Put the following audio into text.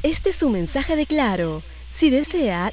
Este es un mensaje de Claro. Si desea,